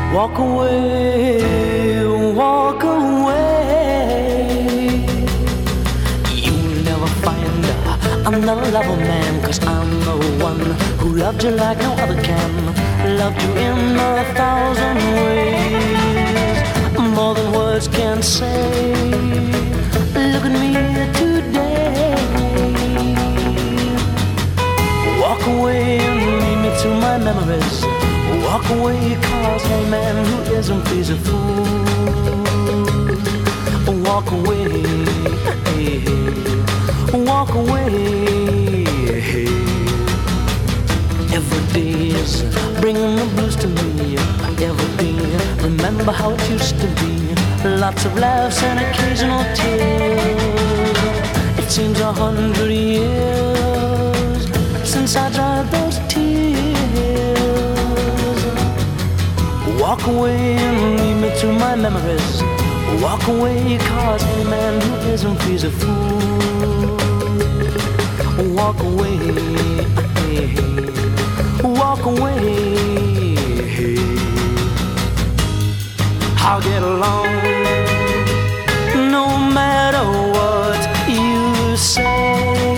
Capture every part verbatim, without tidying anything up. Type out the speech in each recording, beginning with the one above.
Walk away, walk away. You'll never find another lover man, 'cause I'm the one who loved you like no other can. Loved you in a thousand ways, more than words can say. Look at me today. Walk away and lead me to my memories. Walk away, 'cause any man who isn't free's a fool. Walk away, walk away. Every day is bringing the blues to me. Every day, remember how it used to be. Lots of laughs and occasional tears. It seems a hundred years since I dried those tears. Walk away and lead me to my memories. Walk away, 'cause any man who isn't free's a fool. Walk away, walk away. I'll get along no matter what you say.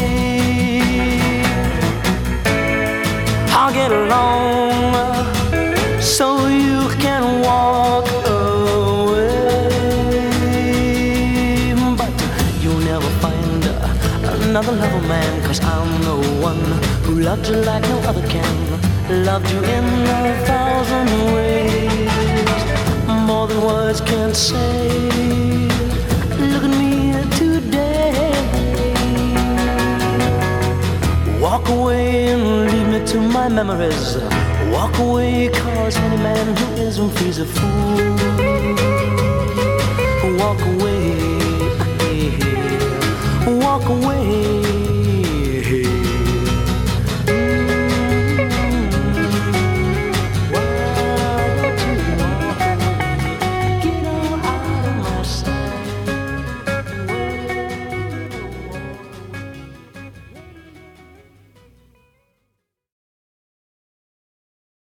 I'll get along so you can walk away. But you'll never find another lover man, 'cause I'm the one who loved you like no other can. Loved you in a thousand ways, more than words can say. Look at me today. Walk away and lead me to my memories. Walk away, 'cause any man who isn't free's a fool. Walk away.